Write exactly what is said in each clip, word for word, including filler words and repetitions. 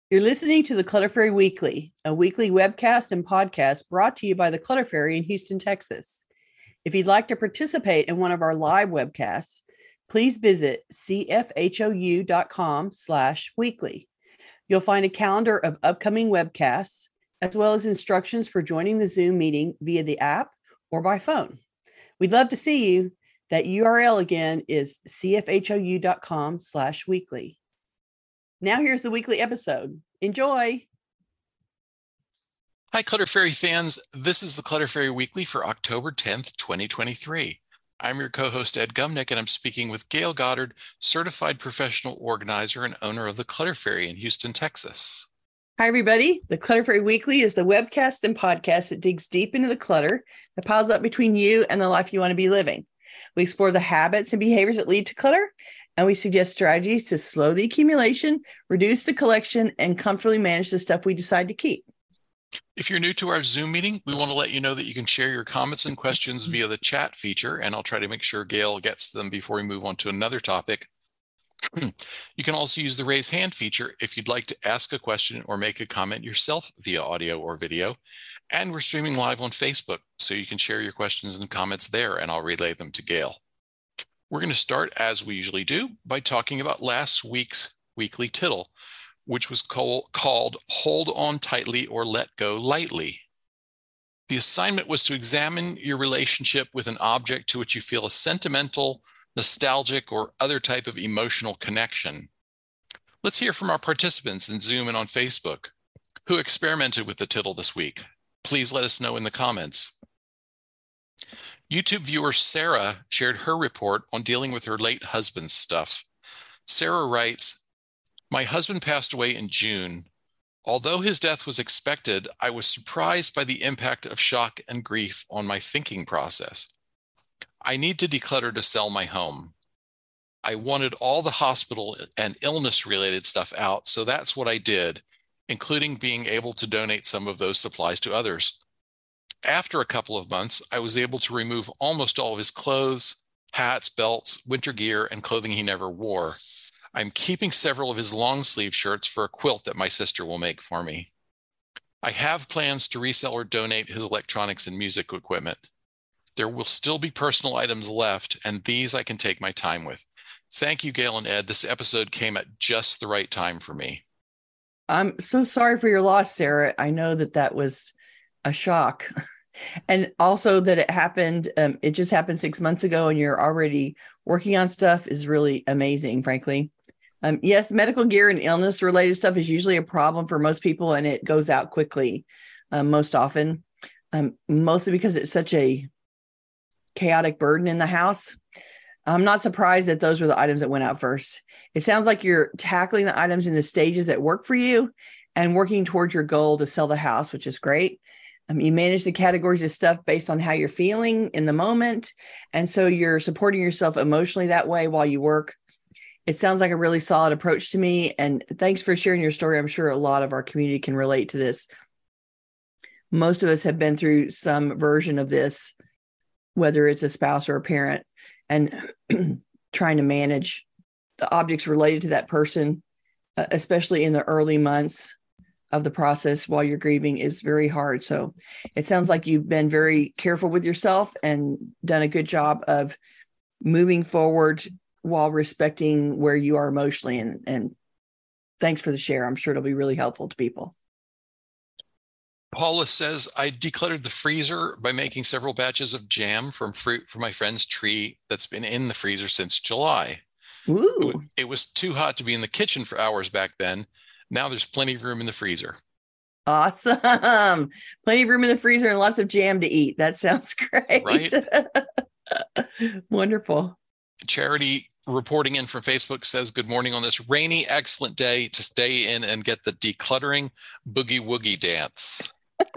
You're listening to the Clutter Fairy Weekly, a weekly webcast and podcast brought to you by the Clutter Fairy in Houston, Texas. If you'd like to participate in one of our live webcasts, please visit cfhou.com slash weekly. You'll find a calendar of upcoming webcasts, as well as instructions for joining the Zoom meeting via the app or by phone. We'd love to see you. That U R L again is cfhou.com slash weekly. Now here's the weekly episode. Enjoy. Hi, Clutter Fairy fans. This is the Clutter Fairy Weekly for October tenth, twenty twenty-three. I'm your co-host, Ed Gumnick, and I'm speaking with Gail Goddard, certified professional organizer and owner of the Clutter Fairy in Houston, Texas. Hi, everybody. The Clutter Fairy Weekly is the webcast and podcast that digs deep into the clutter that piles up between you and the life you want to be living. We explore the habits and behaviors that lead to clutter, and we suggest strategies to slow the accumulation, reduce the collection, and comfortably manage the stuff we decide to keep. If you're new to our Zoom meeting, we want to let you know that you can share your comments and questions via the chat feature, and I'll try to make sure Gail gets to them before we move on to another topic. You can also use the raise hand feature if you'd like to ask a question or make a comment yourself via audio or video. And we're streaming live on Facebook, so you can share your questions and comments there, and I'll relay them to Gail. We're going to start, as we usually do, by talking about last week's weekly tittle, which was call, called Hold On Tightly or Let Go Lightly. The assignment was to examine your relationship with an object to which you feel a sentimental, nostalgic, or other type of emotional connection. Let's hear from our participants in Zoom and on Facebook who experimented with the tittle this week. Please let us know in the comments. YouTube viewer Sarah shared her report on dealing with her late husband's stuff. Sarah writes, "My husband passed away in June. Although his death was expected, I was surprised by the impact of shock and grief on my thinking process. I need to declutter to sell my home. I wanted all the hospital and illness-related stuff out, so that's what I did, including being able to donate some of those supplies to others. After a couple of months, I was able to remove almost all of his clothes, hats, belts, winter gear, and clothing he never wore. I'm keeping several of his long sleeve shirts for a quilt that my sister will make for me. I have plans to resell or donate his electronics and music equipment. There will still be personal items left, and these I can take my time with. Thank you, Gail and Ed. This episode came at just the right time for me." I'm so sorry for your loss, Sarah. I know that that was a shock. And also that it happened, um, it just happened six months ago and you're already working on stuff is really amazing, frankly. Um, yes, medical gear and illness related stuff is usually a problem for most people and it goes out quickly, um, most often, um, mostly because it's such a chaotic burden in the house. I'm not surprised that those were the items that went out first. It sounds like you're tackling the items in the stages that work for you and working towards your goal to sell the house, which is great. Um, you manage the categories of stuff based on how you're feeling in the moment. And so you're supporting yourself emotionally that way while you work. It sounds like a really solid approach to me. And thanks for sharing your story. I'm sure a lot of our community can relate to this. Most of us have been through some version of this, whether it's a spouse or a parent, and trying to manage the objects related to that person, uh, especially in the early months of the process while you're grieving, is very hard. So it sounds like you've been very careful with yourself and done a good job of moving forward while respecting where you are emotionally. And, and thanks for the share. I'm sure it'll be really helpful to people. Paula says, "I decluttered the freezer by making several batches of jam from fruit from my friend's tree that's been in the freezer since July. Ooh. It, it was too hot to be in the kitchen for hours back then. Now there's plenty of room in the freezer." Awesome. Plenty of room in the freezer and lots of jam to eat. That sounds great. Right? Wonderful. Charity reporting in from Facebook says, "Good morning on this rainy, excellent day to stay in and get the decluttering boogie woogie dance."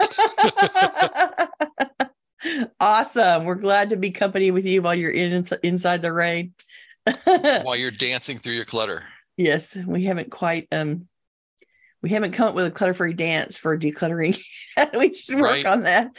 Awesome. We're glad to be company with you while you're in inside the rain. While you're dancing through your clutter. Yes, we haven't quite um we haven't come up with a clutter-free dance for decluttering. We should work Right. on that.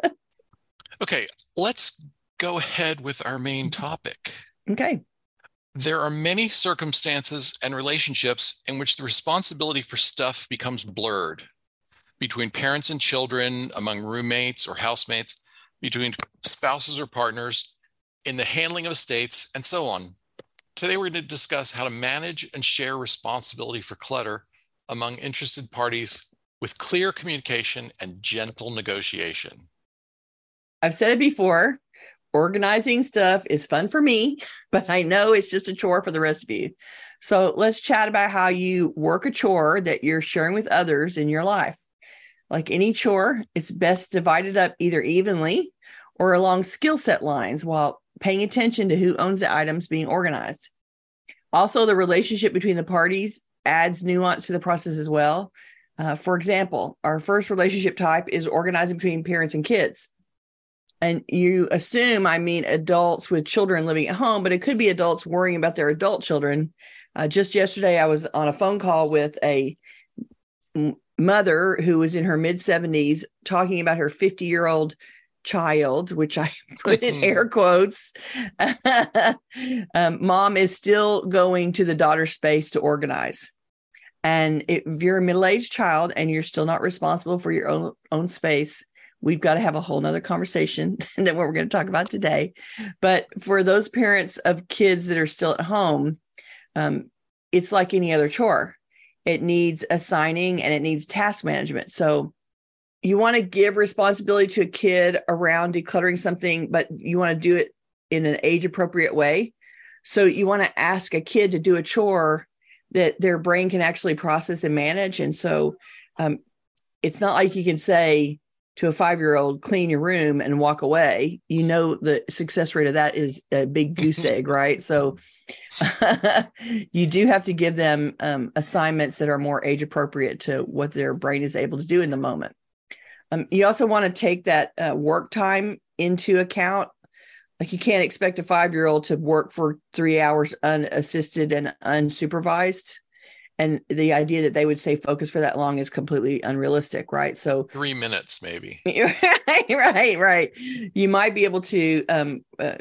Okay, let's go ahead with our main topic. Okay. There are many circumstances and relationships in which the responsibility for stuff becomes blurred between parents and children, among roommates or housemates, between spouses or partners, in the handling of estates, and so on. Today, we're going to discuss how to manage and share responsibility for clutter among interested parties with clear communication and gentle negotiation. I've said it before, organizing stuff is fun for me, but I know it's just a chore for the rest of you. So let's chat about how you work a chore that you're sharing with others in your life. Like any chore, it's best divided up either evenly or along skill set lines while paying attention to who owns the items being organized. Also, the relationship between the parties adds nuance to the process as well. Uh, for example, our first relationship type is organizing between parents and kids. And you assume I mean adults with children living at home, but it could be adults worrying about their adult children. Uh, just yesterday, I was on a phone call with a mother who was in her mid seventies talking about her fifty-year-old child, which I put in air quotes. um, Mom is still going to the daughter space to organize. And if you're a middle-aged child and you're still not responsible for your own, own space, we've got to have a whole nother conversation than what we're going to talk about today. But for those parents of kids that are still at home, um, it's like any other chore. It needs assigning and it needs task management. So you want to give responsibility to a kid around decluttering something, but you want to do it in an age-appropriate way. So you want to ask a kid to do a chore that their brain can actually process and manage. And so um, it's not like you can say to a five-year-old, clean your room and walk away. You know, the success rate of that is a big goose egg, right? So you do have to give them um, assignments that are more age-appropriate to what their brain is able to do in the moment. Um, you also want to take that uh, work time into account. Like you can't expect a five-year-old to work for three hours unassisted and unsupervised. And the idea that they would stay focused for that long is completely unrealistic, right? So three minutes, maybe. right, right, right. You might be able to um, uh,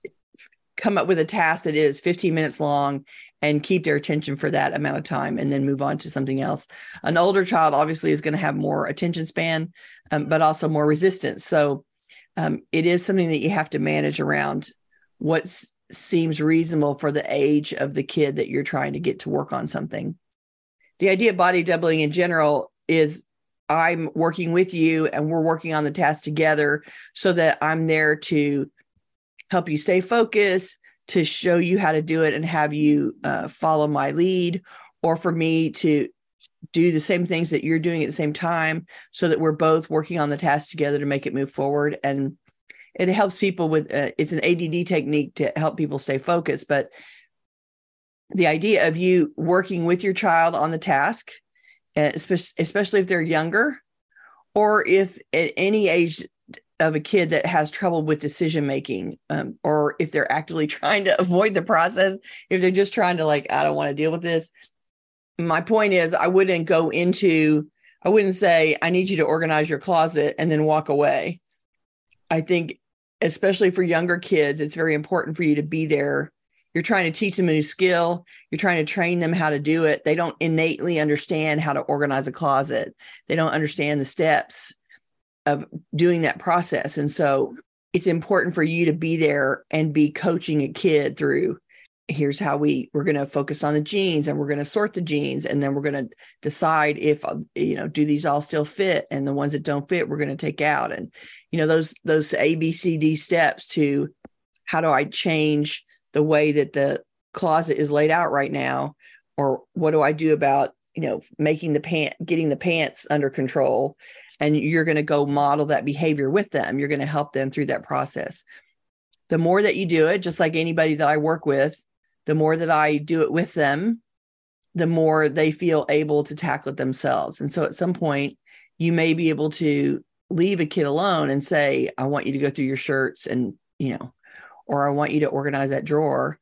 come up with a task that is fifteen minutes long and keep their attention for that amount of time and then move on to something else. An older child obviously is going to have more attention span, um, but also more resistance. So um, it is something that you have to manage around what s- seems reasonable for the age of the kid that you're trying to get to work on something. The idea of body doubling in general is I'm working with you and we're working on the task together so that I'm there to help you stay focused, to show you how to do it and have you uh, follow my lead, or for me to do the same things that you're doing at the same time so that we're both working on the task together to make it move forward. And it helps people with, uh, it's an A D D technique to help people stay focused. But the idea of you working with your child on the task, uh, especially if they're younger, or if at any age of a kid that has trouble with decision making, um, or if they're actively trying to avoid the process, if they're just trying to like, I don't want to deal with this. My point is, I wouldn't go into, I wouldn't say, I need you to organize your closet and then walk away. I think, especially for younger kids, it's very important for you to be there. You're trying to teach them a new skill. You're trying to train them how to do it. They don't innately understand how to organize a closet. They don't understand the steps of doing that process. And so it's important for you to be there and be coaching a kid through, here's how we, we're going to focus on the jeans and we're going to sort the jeans. And then we're going to decide if, you know, do these all still fit? And the ones that don't fit, we're going to take out. And, you know, those, those A, B, C, D steps to how do I change the way that the closet is laid out right now? Or what do I do about, you know, making the pant, getting the pants under control? And you're going to go model that behavior with them. You're going to help them through that process. The more that you do it, just like anybody that I work with, the more that I do it with them, the more they feel able to tackle it themselves. And so at some point, you may be able to leave a kid alone and say, I want you to go through your shirts and, you know, or I want you to organize that drawer,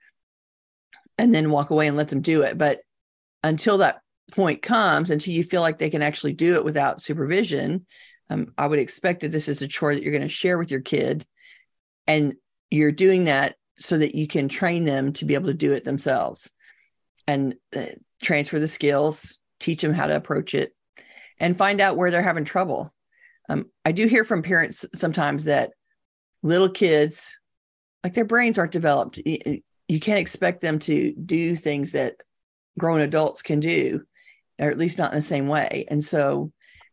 and then walk away and let them do it. But until that point comes, until you feel like they can actually do it without supervision, um, I would expect that this is a chore that you're going to share with your kid. And you're doing that so that you can train them to be able to do it themselves and uh, transfer the skills, teach them how to approach it, and find out where they're having trouble. Um, I do hear from parents sometimes that little kids, like their brains aren't developed. You, you can't expect them to do things that grown adults can do, or at least not in the same way. And so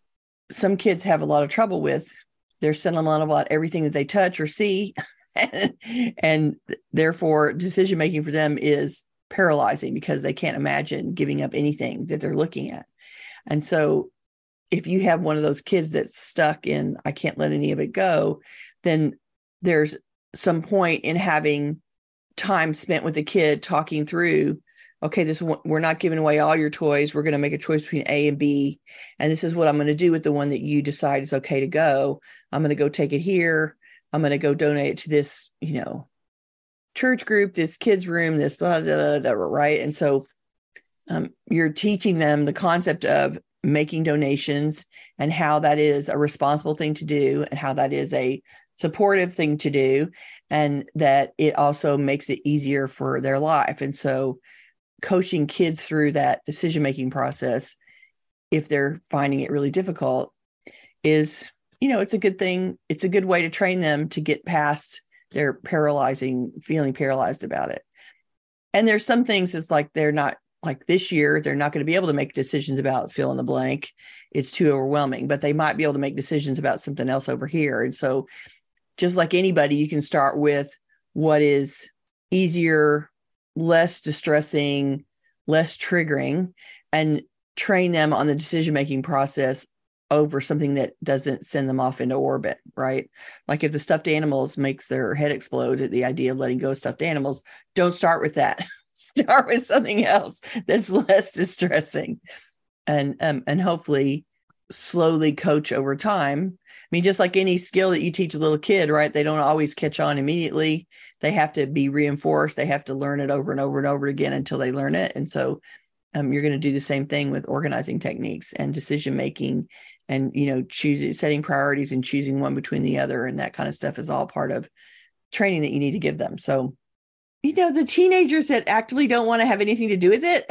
some kids have a lot of trouble with, they're sentimental about everything that they touch or see. and, and therefore decision making for them is paralyzing because they can't imagine giving up anything that they're looking at. And so if you have one of those kids that's stuck in, I can't let any of it go, then there's some point in having time spent with the kid talking through, okay, this we're not giving away all your toys. We're going to make a choice between A and B. And this is what I'm going to do with the one that you decide is okay to go. I'm going to go take it here. I'm going to go donate it to this, you know, church group, this kids room, this blah, blah, blah, blah, right? And so um, you're teaching them the concept of making donations and how that is a responsible thing to do and how that is a supportive thing to do, and that it also makes it easier for their life. And so coaching kids through that decision-making process, if they're finding it really difficult, is, you know, it's a good thing. It's a good way to train them to get past their paralyzing, feeling paralyzed about it. And there's some things it's like they're not, like this year, they're not going to be able to make decisions about fill in the blank. It's too overwhelming, but they might be able to make decisions about something else over here. And so just like anybody, you can start with what is easier, less distressing, less triggering, and train them on the decision-making process over something that doesn't send them off into orbit, right? Like if the stuffed animals makes their head explode at the idea of letting go of stuffed animals, don't start with that. Start with something else that's less distressing, and um, and hopefully slowly coach over time. I mean, just like any skill that you teach a little kid, right? They don't always catch on immediately. They have to be reinforced. They have to learn it over and over and over again until they learn it. And so um, you're going to do the same thing with organizing techniques and decision making, and, you know, choosing, setting priorities and choosing one between the other, and that kind of stuff is all part of training that you need to give them. So, you know, the teenagers that actively don't want to have anything to do with it,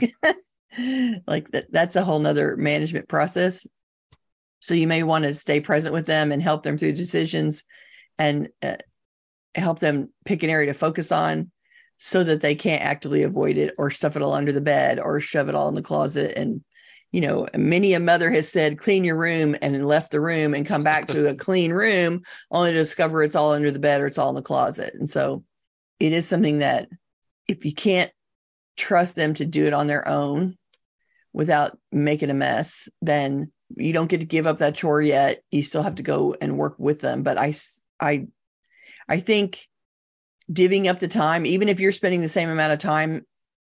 like that, that's a whole nother management process. So you may want to stay present with them and help them through decisions, and uh, help them pick an area to focus on so that they can't actively avoid it or stuff it all under the bed or shove it all in the closet. And, you know, many a mother has said, clean your room, and then left the room and come back to a clean room only to discover it's all under the bed or it's all in the closet. And so it is something that if you can't trust them to do it on their own without making a mess, then you don't get to give up that chore yet. You still have to go and work with them. But I, I, I think divvying up the time, even if you're spending the same amount of time,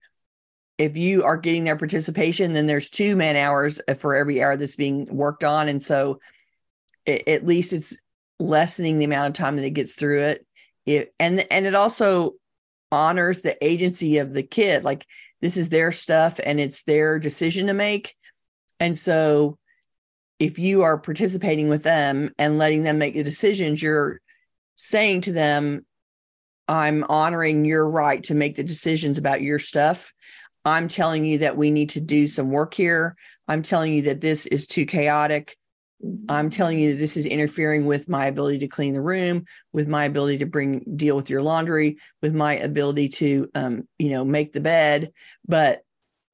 if you are getting their participation, then there's two man hours for every hour that's being worked on. And so it, at least it's lessening the amount of time that it gets through it. It, and and it also honors the agency of the kid. Like, this is their stuff and it's their decision to make. And so if you are participating with them and letting them make the decisions, you're saying to them, I'm honoring your right to make the decisions about your stuff. I'm telling you that we need to do some work here. I'm telling you that this is too chaotic. I'm telling you that this is interfering with my ability to clean the room, with my ability to bring, deal with your laundry, with my ability to, um, you know, make the bed, but,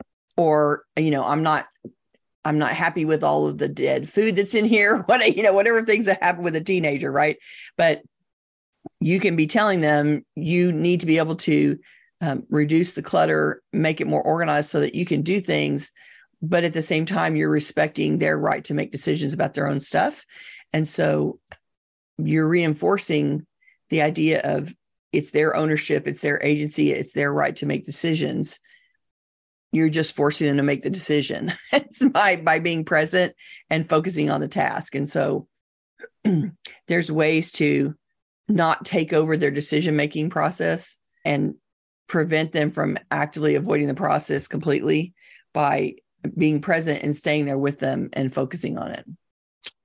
or, you know, I'm not, I'm not happy with all of the dead food that's in here, what, you know, whatever things that happen with a teenager. Right. But you can be telling them you need to be able to um, reduce the clutter, make it more organized so that you can do things. But at the same time, you're respecting their right to make decisions about their own stuff. And so you're reinforcing the idea of it's their ownership, it's their agency, it's their right to make decisions. You're just forcing them to make the decision it's by, by being present and focusing on the task. And so there's ways to not take over their decision-making process and prevent them from actively avoiding the process completely by being present and staying there with them and focusing on it.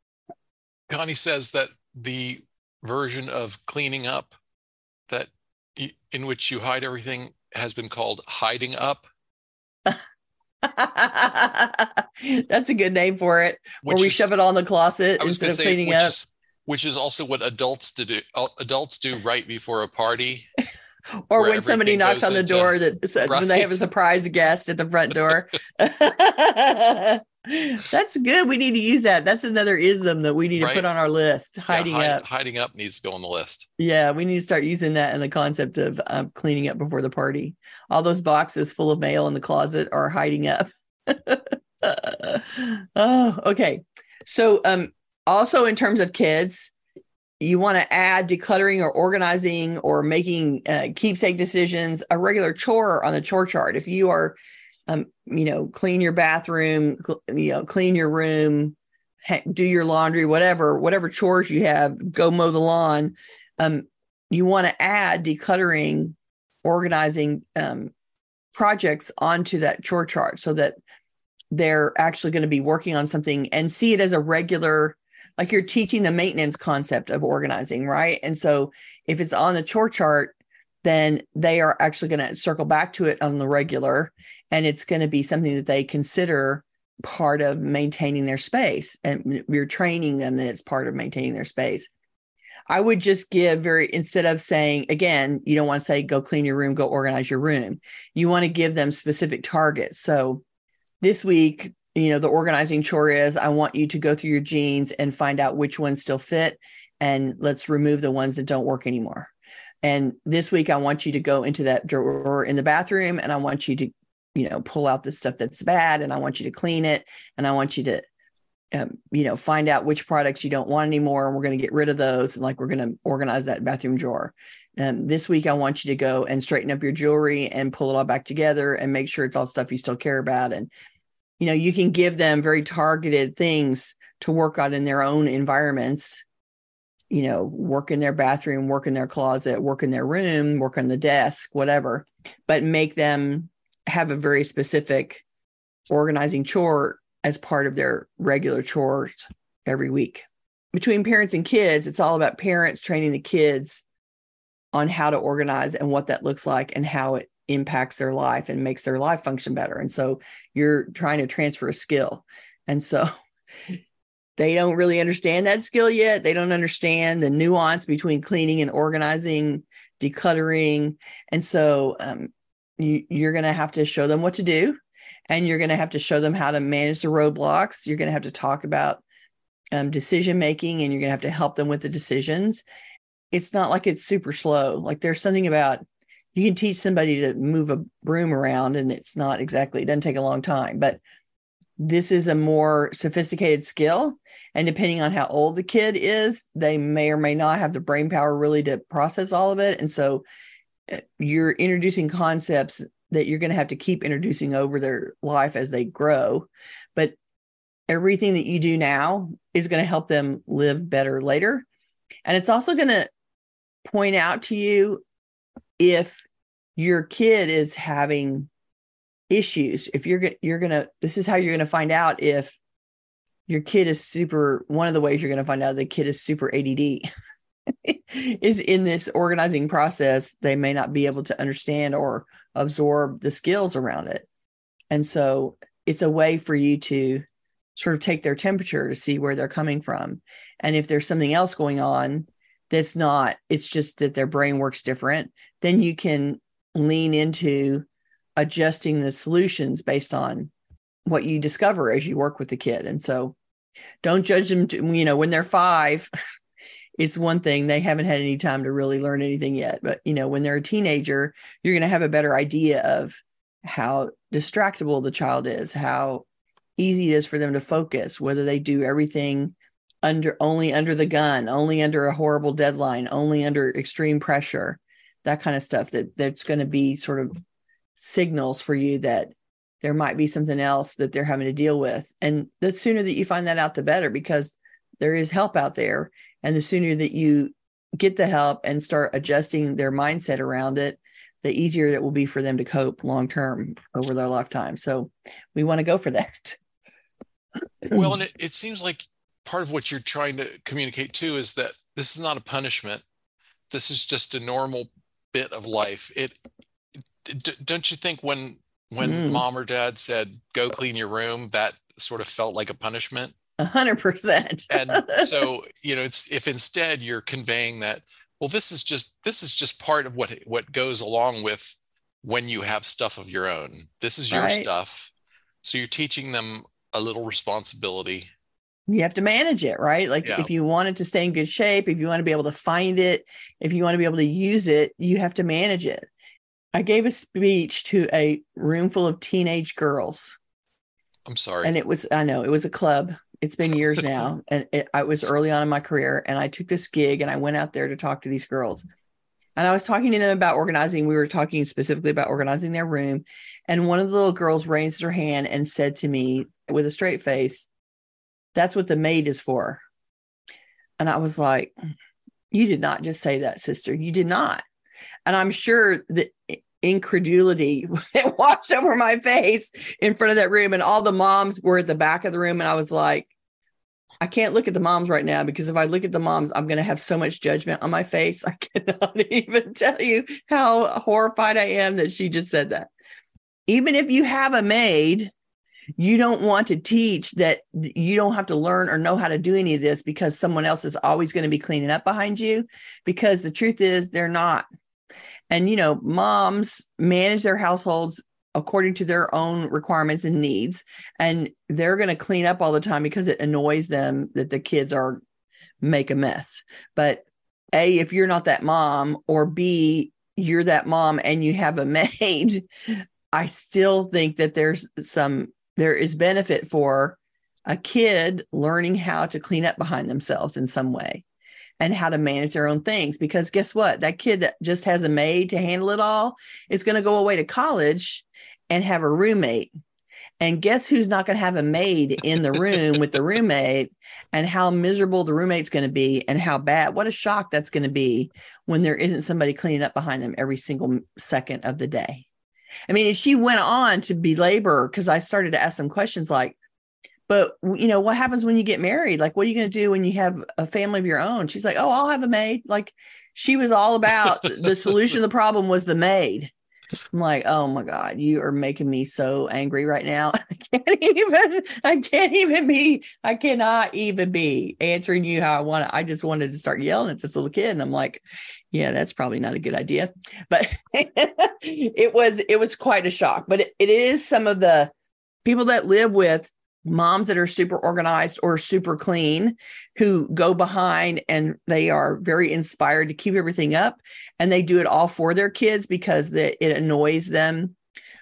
Connie says that the version of cleaning up that in which you hide everything has been called hiding up. That's a good name for it. Where we is, shove it on the closet instead of say, cleaning which up. Is, which is also what adults do. Adults do right before a party. Or when somebody knocks on the into, door, that right. when they have a surprise guest at the front door. That's good. We need to use that. That's another ism that we need right? to put on our list. Hiding yeah, hide, up. Hiding up needs to go on the list. Yeah, we need to start using that in the concept of um, cleaning up before the party. All those boxes full of mail in the closet are hiding up. Oh, okay. So um, also in terms of kids, you want to add decluttering or organizing or making uh, keepsake decisions, a regular chore on the chore chart. If you are, um, you know, clean your bathroom, cl- you know, clean your room, ha- do your laundry, whatever, whatever chores you have, go mow the lawn. Um, you want to add decluttering, organizing um, projects onto that chore chart so that they're actually going to be working on something and see it as a regular, like you're teaching the maintenance concept of organizing, right? And so if it's on the chore chart, then they are actually going to circle back to it on the regular, and it's going to be something that they consider part of maintaining their space. And you're training them that it's part of maintaining their space. I would just give very, instead of saying, again, you don't want to say, go clean your room, go organize your room. You want to give them specific targets. So this week, you know, the organizing chore is, I want you to go through your jeans and find out which ones still fit, and let's remove the ones that don't work anymore. And this week, I want you to go into that drawer in the bathroom, and I want you to, you know, pull out the stuff that's bad, and I want you to clean it, and I want you to, um, you know, find out which products you don't want anymore, and we're going to get rid of those, and like we're going to organize that bathroom drawer. Um, this week, I want you to go and straighten up your jewelry and pull it all back together and make sure it's all stuff you still care about. And you know, you can give them very targeted things to work on in their own environments, you know, work in their bathroom, work in their closet, work in their room, work on the desk, whatever, but make them have a very specific organizing chore as part of their regular chores every week. Between parents and kids, it's all about parents training the kids on how to organize and what that looks like and how it impacts their life and makes their life function better. And so you're trying to transfer a skill. And so they don't really understand that skill yet. They don't understand the nuance between cleaning and organizing, decluttering. And so um, you, you're going to have to show them what to do. And you're going to have to show them how to manage the roadblocks. You're going to have to talk about um, decision-making, and you're going to have to help them with the decisions. It's not like it's super slow. Like there's something about, you can teach somebody to move a broom around, and it's not exactly, it doesn't take a long time, but this is a more sophisticated skill. And depending on how old the kid is, they may or may not have the brain power really to process all of it. And so you're introducing concepts that you're going to have to keep introducing over their life as they grow. But everything that you do now is going to help them live better later. And it's also going to point out to you if your kid is having issues. If you're you're gonna, this is how you're gonna find out if your kid is super. One of the ways you're gonna find out the kid is super A D D is in this organizing process. They may not be able to understand or absorb the skills around it, and so it's a way for you to sort of take their temperature to see where they're coming from, and if there's something else going on that's not, it's just that their brain works different, then you can lean into adjusting the solutions based on what you discover as you work with the kid. And so don't judge them to, you know, when they're five, it's one thing, they haven't had any time to really learn anything yet. But, you know, when they're a teenager, you're going to have a better idea of how distractible the child is, how easy it is for them to focus, whether they do everything under only under the gun, only under a horrible deadline, only under extreme pressure, that kind of stuff. That that's going to be sort of signals for you that there might be something else that they're having to deal with. And the sooner that you find that out, the better, because there is help out there. And the sooner that you get the help and start adjusting their mindset around it, the easier it will be for them to cope long term over their lifetime. So we want to go for that. Well, and it, it seems like part of what you're trying to communicate too is that this is not a punishment. This is just a normal bit of life. It d- don't you think when when Mm. mom or dad said go clean your room, that sort of felt like a punishment? A hundred percent. And so, you know, it's if instead you're conveying that, well, this is just this is just part of what what goes along with when you have stuff of your own. This is your Right. stuff. So you're teaching them a little responsibility. You have to manage it, right? Like Yeah. if you want it to stay in good shape, if you want to be able to find it, if you want to be able to use it, you have to manage it. I gave a speech to a room full of teenage girls. I'm sorry. And it was, I know, it was a club. It's been years now. And it, I was early on in my career. And I took this gig and I went out there to talk to these girls. And I was talking to them about organizing. We were talking specifically about organizing their room. And one of the little girls raised her hand and said to me with a straight face, "That's what the maid is for." And I was like, "You did not just say that, sister. You did not." And I'm sure that incredulity that washed over my face in front of that room. And all the moms were at the back of the room. And I was like, I can't look at the moms right now, because if I look at the moms, I'm going to have so much judgment on my face. I cannot even tell you how horrified I am that she just said that. Even if you have a maid, you don't want to teach that you don't have to learn or know how to do any of this because someone else is always going to be cleaning up behind you, because the truth is they're not. And, you know, moms manage their households according to their own requirements and needs. And they're going to clean up all the time because it annoys them that the kids are make a mess. But A, if you're not that mom, or B, you're that mom and you have a maid, I still think that there's some, there is benefit for a kid learning how to clean up behind themselves in some way and how to manage their own things. Because guess what? That kid that just has a maid to handle it all is going to go away to college and have a roommate. And guess who's not going to have a maid in the room with the roommate, and how miserable the roommate's going to be, and how bad, what a shock that's going to be when there isn't somebody cleaning up behind them every single second of the day. I mean, she went on to belabor, because I started to ask some questions like, but, you know, what happens when you get married? Like, what are you going to do when you have a family of your own? She's like, oh, I'll have a maid. Like, she was all about the solution to the problem was the maid. I'm like, oh my God, you are making me so angry right now. I can't even, I can't even be, I cannot even be answering you how I want to. I just wanted to start yelling at this little kid. And I'm like, yeah, that's probably not a good idea. But it was, it was quite a shock. But it, it is some of the people that live with moms that are super organized or super clean, who go behind and they are very inspired to keep everything up, and they do it all for their kids because the, it annoys them,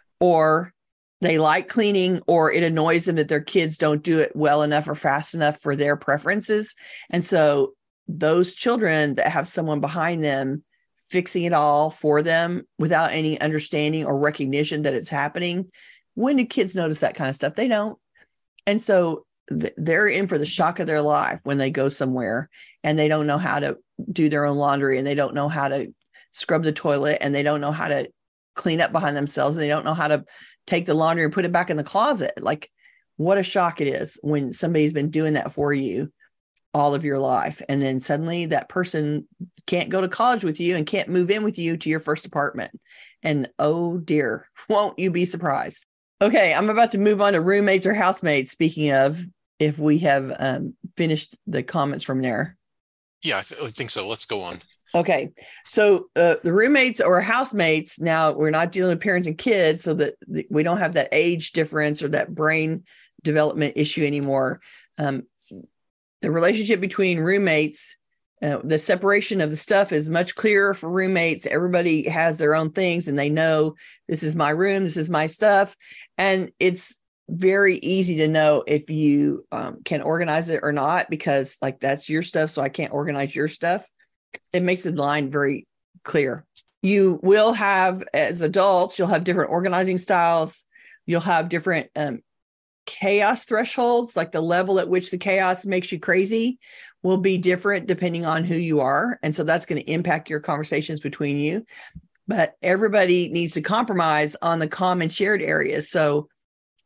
or they like cleaning, or it annoys them that their kids don't do it well enough or fast enough for their preferences. And so those children that have someone behind them fixing it all for them without any understanding or recognition that it's happening, when do kids notice that kind of stuff? They don't. And so th- they're in for the shock of their life when they go somewhere and they don't know how to do their own laundry, and they don't know how to scrub the toilet, and they don't know how to clean up behind themselves, and they don't know how to take the laundry and put it back in the closet. Like, what a shock it is when somebody's been doing that for you all of your life. And then suddenly that person can't go to college with you and can't move in with you to your first apartment. And oh dear, won't you be surprised? Okay, I'm about to move on to roommates or housemates. Speaking of, if we have um, finished the comments from there. Yeah, I, th- I think so. Let's go on. Okay, so uh, the roommates or housemates, now we're not dealing with parents and kids, so that th- we don't have that age difference or that brain development issue anymore. Um, the relationship between roommates, uh, the separation of the stuff is much clearer for roommates. Everybody has their own things and they know this is my room, this is my stuff. And it's very easy to know if you um, can organize it or not, because like that's your stuff, so I can't organize your stuff. It makes the line very clear. You will have, as adults, you'll have different organizing styles. You'll have different um, chaos thresholds, like the level at which the chaos makes you crazy will be different depending on who you are. And so that's going to impact your conversations between you. But everybody needs to compromise on the common shared areas. So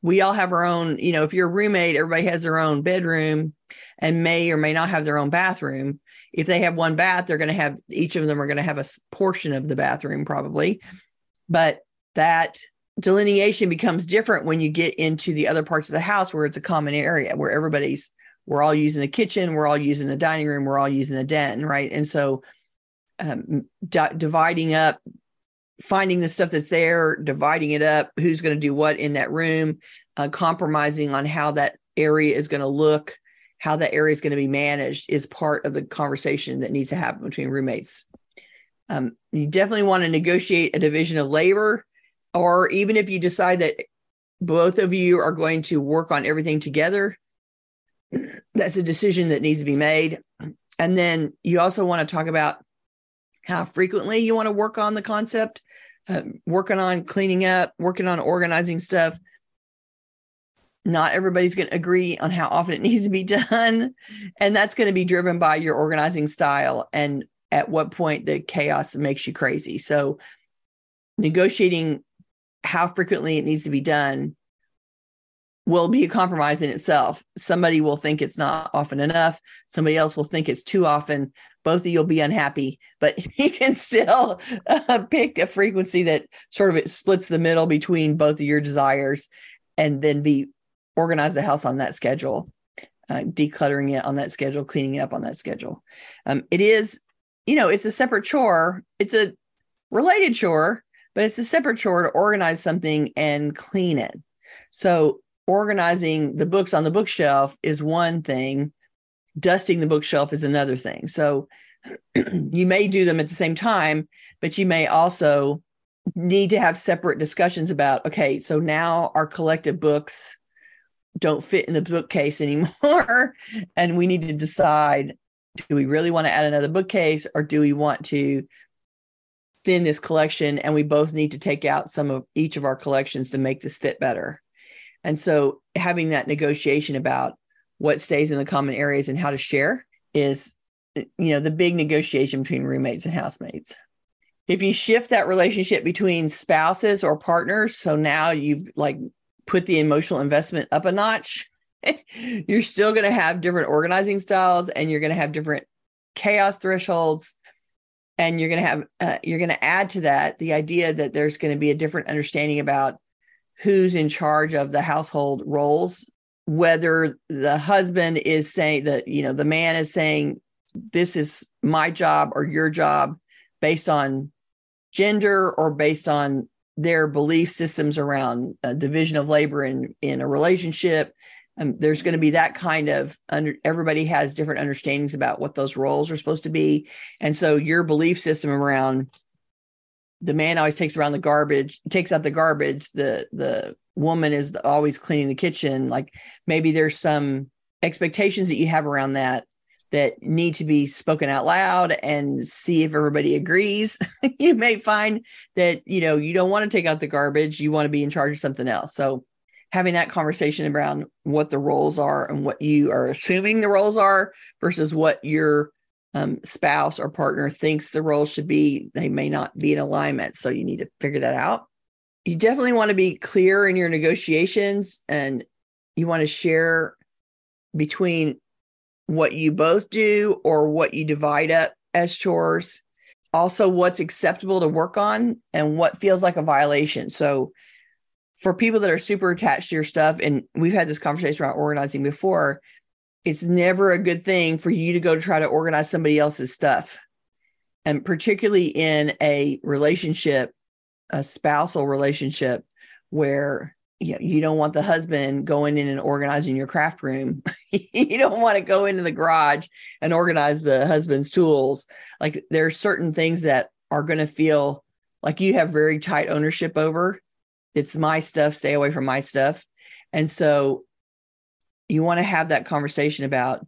we all have our own, you know, if you're a roommate, everybody has their own bedroom and may or may not have their own bathroom. If they have one bath, they're going to have, each of them are going to have a portion of the bathroom probably. But that delineation becomes different when you get into the other parts of the house where it's a common area, where everybody's, we're all using the kitchen, we're all using the dining room, we're all using the den, right? And so um, di- dividing up, finding the stuff that's there, dividing it up, who's going to do what in that room, uh, compromising on how that area is going to look, how that area is going to be managed is part of the conversation that needs to happen between roommates. Um, you definitely want to negotiate a division of labor, or even if you decide that both of you are going to work on everything together, that's a decision that needs to be made. And then you also want to talk about how frequently you want to work on the concept, uh, working on cleaning up, working on organizing stuff. Not everybody's going to agree on how often it needs to be done. And that's going to be driven by your organizing style and at what point the chaos makes you crazy. So negotiating how frequently it needs to be done will be a compromise in itself. Somebody will think it's not often enough. Somebody else will think it's too often. Both of you will be unhappy, but you can still uh, pick a frequency that sort of it splits the middle between both of your desires, and then be organize the house on that schedule, uh, decluttering it on that schedule, cleaning it up on that schedule. Um, it is, you know, it's a separate chore. It's a related chore, but it's a separate chore to organize something and clean it. So organizing the books on the bookshelf is one thing. Dusting the bookshelf is another thing. So you may do them at the same time, but you may also need to have separate discussions about, okay, so now our collective books don't fit in the bookcase anymore. And we need to decide, do we really want to add another bookcase, or do we want to thin this collection? And we both need to take out some of each of our collections to make this fit better. And so having that negotiation about what stays in the common areas and how to share is, you know, the big negotiation between roommates and housemates. If you shift that relationship between spouses or partners, so now you've like put the emotional investment up a notch, you're still going to have different organizing styles, and you're going to have different chaos thresholds. And you're going to have, uh, you're going to add to that the idea that there's going to be a different understanding about who's in charge of the household roles, whether the husband is saying that, you know, the man is saying, this is my job or your job based on gender or based on their belief systems around a division of labor in, in a relationship. Um, there's going to be that kind of under, everybody has different understandings about what those roles are supposed to be. And so your belief system around the man always takes around the garbage, takes out the garbage, the, the woman is the, always cleaning the kitchen. Like maybe there's some expectations that you have around that that need to be spoken out loud and see if everybody agrees. You may find that, you know, you don't want to take out the garbage. You want to be in charge of something else. So having that conversation around what the roles are and what you are assuming the roles are versus what your um, spouse or partner thinks the roles should be, they may not be in alignment. So you need to figure that out. You definitely want to be clear in your negotiations, and you want to share between what you both do or what you divide up as chores. Also, what's acceptable to work on and what feels like a violation. So for people that are super attached to your stuff, and we've had this conversation about organizing before, it's never a good thing for you to go to try to organize somebody else's stuff. And particularly in a relationship, a spousal relationship, where you know, you don't want the husband going in and organizing your craft room. You don't want to go into the garage and organize the husband's tools. Like there are certain things that are going to feel like you have very tight ownership over. It's my stuff, stay away from my stuff. And so you want to have that conversation about,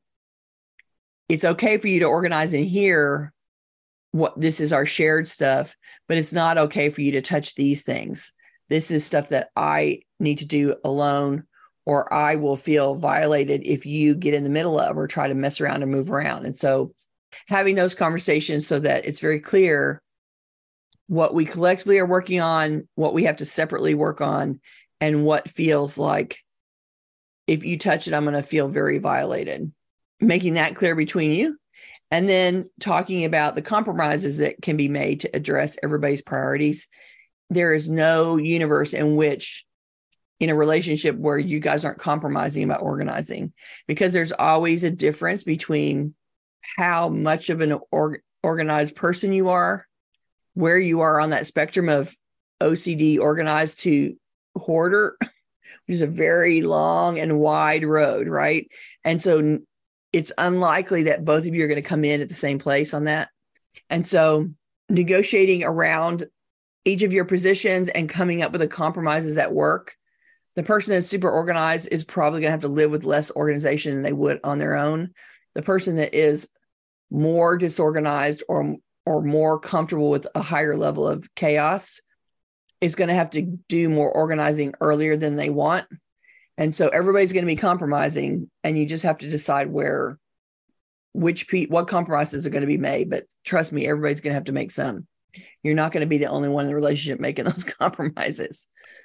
it's okay for you to organize in here what this is our shared stuff, but it's not okay for you to touch these things. This is stuff that I need to do alone, or I will feel violated if you get in the middle of or try to mess around and move around. And so having those conversations so that it's very clear what we collectively are working on, what we have to separately work on, and what feels like, if you touch it, I'm going to feel very violated. Making that clear between you. And then talking about the compromises that can be made to address everybody's priorities. There is no universe in which, in a relationship, where you guys aren't compromising about organizing, because there's always a difference between how much of an or- organized person you are, where you are on that spectrum of O C D organized to hoarder, which is a very long and wide road, right? And so it's unlikely that both of you are going to come in at the same place on that. And so negotiating around each of your positions and coming up with the compromises at work. The person that's super organized is probably going to have to live with less organization than they would on their own. The person that is more disorganized or, or more comfortable with a higher level of chaos is going to have to do more organizing earlier than they want. And so everybody's going to be compromising, and you just have to decide where, which, what compromises are going to be made. But trust me, everybody's going to have to make some. You're not going to be the only one in the relationship making those compromises.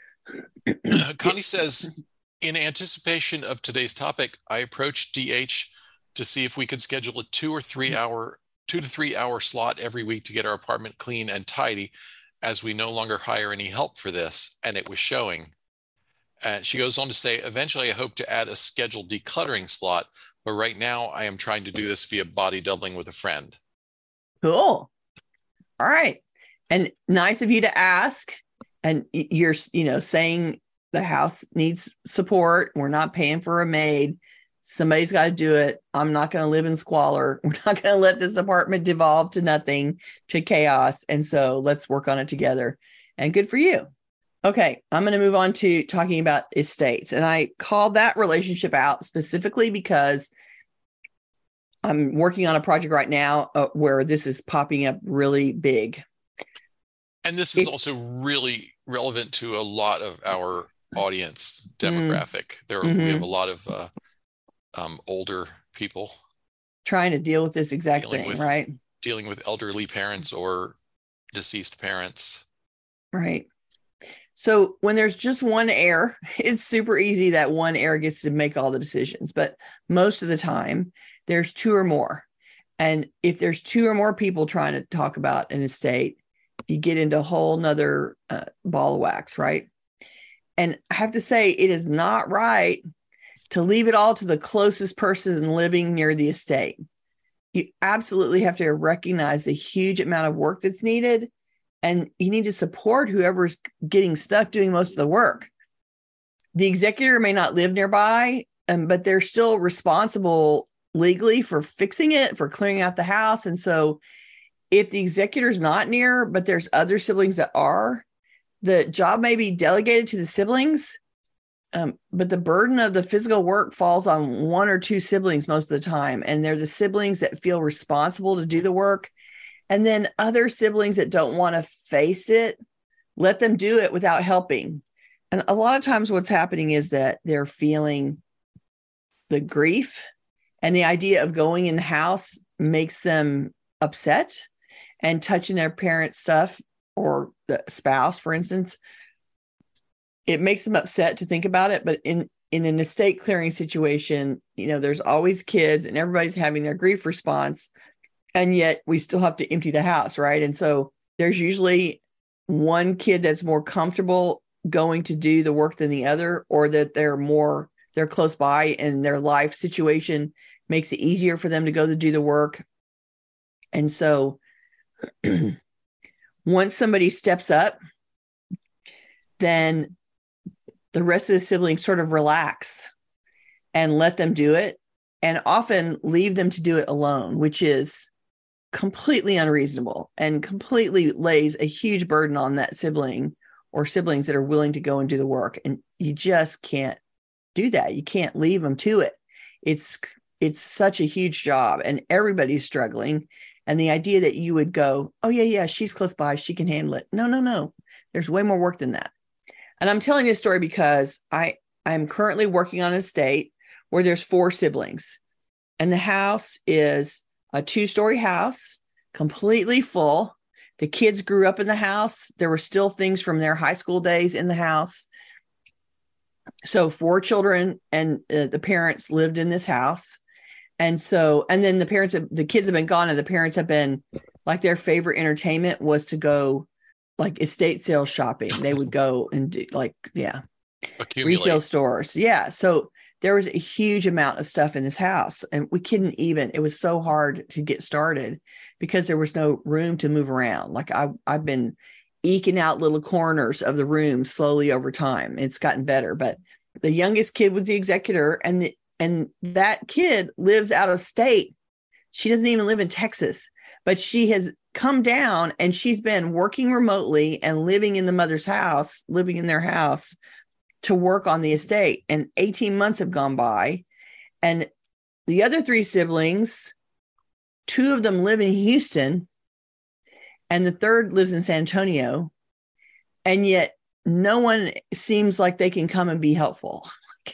Connie says, in anticipation of today's topic, I approached D H to see if we could schedule a two or three hour, two to three hour slot every week to get our apartment clean and tidy, as we no longer hire any help for this, and it was showing. And she goes on to say, eventually I hope to add a scheduled decluttering slot, but right now I am trying to do this via body doubling with a friend. Cool. All right. And nice of you to ask. And you're, you know, saying the house needs support. We're not paying for a maid. Somebody's got to do it. I'm not going to live in squalor. We're not going to let this apartment devolve to nothing, to chaos. And so let's work on it together. And good for you. Okay, I'm going to move on to talking about estates. And I called that relationship out specifically because I'm working on a project right now uh, where this is popping up really big. And this is it, also really relevant to a lot of our audience demographic. Mm, there, mm-hmm. We have a lot of uh, um, older people trying to deal with this exact thing, with, right? Dealing with elderly parents or deceased parents. Right. So when there's just one heir, it's super easy that one heir gets to make all the decisions. But most of the time, there's two or more. And if there's two or more people trying to talk about an estate, you get into a whole nother uh, ball of wax, right? And I have to say, it is not right to leave it all to the closest person living near the estate. You absolutely have to recognize the huge amount of work that's needed. And you need to support whoever's getting stuck doing most of the work. The executor may not live nearby, um, but they're still responsible legally for fixing it, for clearing out the house. And so if the executor's not near, but there's other siblings that are, the job may be delegated to the siblings, um, but the burden of the physical work falls on one or two siblings most of the time. And they're the siblings that feel responsible to do the work. And then other siblings that don't want to face it, let them do it without helping. And a lot of times what's happening is that they're feeling the grief, and the idea of going in the house makes them upset, and touching their parents' stuff or the spouse, for instance, it makes them upset to think about it. But in, in an estate clearing situation, you know, there's always kids and everybody's having their grief response. And yet we still have to empty the house, right? And so there's usually one kid that's more comfortable going to do the work than the other, or that they're more, they're close by and their life situation makes it easier for them to go to do the work. And so once somebody steps up, then the rest of the siblings sort of relax and let them do it, and often leave them to do it alone, which is completely unreasonable and completely lays a huge burden on that sibling or siblings that are willing to go and do the work. And you just can't do that. You can't leave them to it. It's, it's such a huge job and everybody's struggling. And the idea that you would go, oh yeah, yeah, she's close by, she can handle it. No, no, no. There's way more work than that. And I'm telling this story because I, I'm currently working on an estate where there's four siblings, and the house is a two-story house, completely full. The kids grew up in the house. There were still things from their high school days in the house. So four children and uh, the parents lived in this house. And so, and then the parents, have, the kids have been gone, and the parents have been like, their favorite entertainment was to go like estate sale shopping. They would go and do like, yeah, Accumulate. Resale stores. Yeah. So there was a huge amount of stuff in this house, and we couldn't even, it was so hard to get started because there was no room to move around. Like I, I've been eking out little corners of the room slowly over time. It's gotten better, but the youngest kid was the executor, and the, and that kid lives out of state. She doesn't even live in Texas, but she has come down and she's been working remotely and living in the mother's house, living in their house to work on the estate. And eighteen months have gone by. And the other three siblings, two of them live in Houston, and the third lives in San Antonio. And yet no one seems like they can come and be helpful.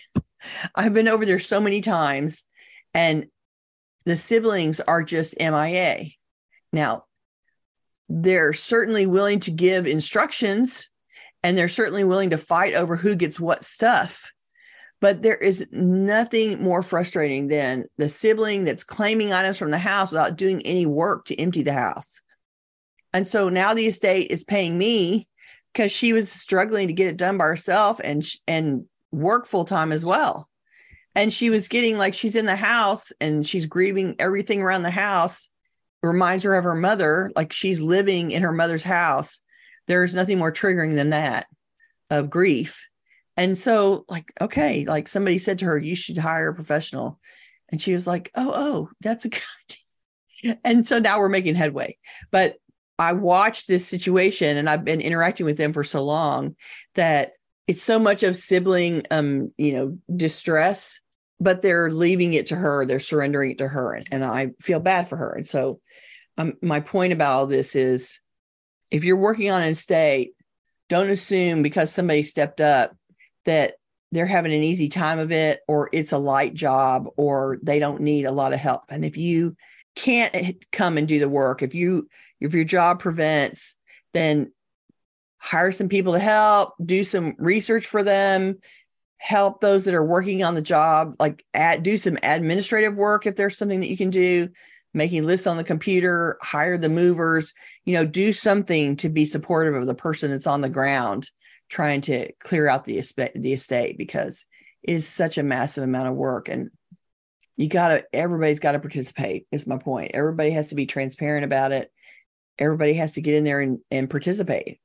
I've been over there so many times, and the siblings are just M I A. Now, they're certainly willing to give instructions, and they're certainly willing to fight over who gets what stuff. But there is nothing more frustrating than the sibling that's claiming items from the house without doing any work to empty the house. And so now the estate is paying me because she was struggling to get it done by herself and, and work full time as well. And she was getting like, she's in the house and she's grieving everything around the house. It reminds her of her mother, like she's living in her mother's house. There's nothing more triggering than that of grief. And so like, okay, like somebody said to her, you should hire a professional. And she was like, oh, oh, that's a good idea. And so now we're making headway. But I watched this situation, and I've been interacting with them for so long that it's so much of sibling, um, you know, distress, but they're leaving it to her. They're surrendering it to her. And, and I feel bad for her. And so um, my point about all this is, if you're working on an estate, don't assume because somebody stepped up that they're having an easy time of it, or it's a light job, or they don't need a lot of help. And if you can't come and do the work, if you, if your job prevents, then hire some people to help, do some research for them, help those that are working on the job, like add, do some administrative work if there's something that you can do, making lists on the computer, hire the movers, you know, do something to be supportive of the person that's on the ground trying to clear out the estate, the estate, because it is such a massive amount of work. And you got to, everybody's got to participate is my point. Everybody has to be transparent about it. Everybody has to get in there and, and participate.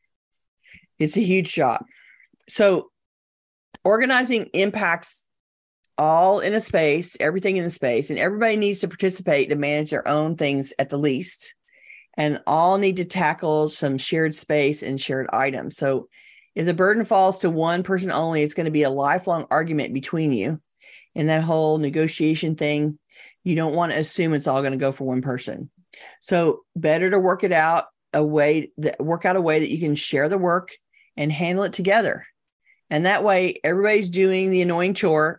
It's a huge job. So organizing impacts all in a space, everything in the space, and everybody needs to participate to manage their own things at the least, and all need to tackle some shared space and shared items. So if the burden falls to one person only, it's going to be a lifelong argument between you. And that whole negotiation thing, you don't want to assume it's all going to go for one person. So better to work it out a way that work out a way that you can share the work and handle it together. And that way everybody's doing the annoying chore.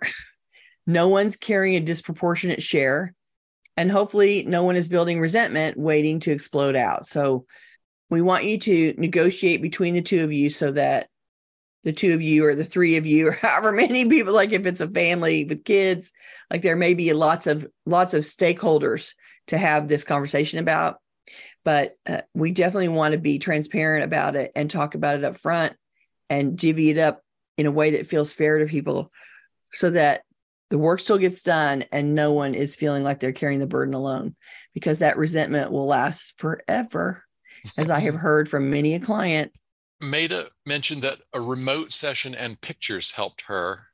No one's carrying a disproportionate share, and hopefully no one is building resentment waiting to explode out. So we want you to negotiate between the two of you so that the two of you or the three of you or however many people, like if it's a family with kids, like there may be lots of lots of stakeholders to have this conversation about. But uh, we definitely want to be transparent about it and talk about it up front and divvy it up in a way that feels fair to people so that the work still gets done and no one is feeling like they're carrying the burden alone, because that resentment will last forever, as I have heard from many a client. Maida mentioned that a remote session and pictures helped her.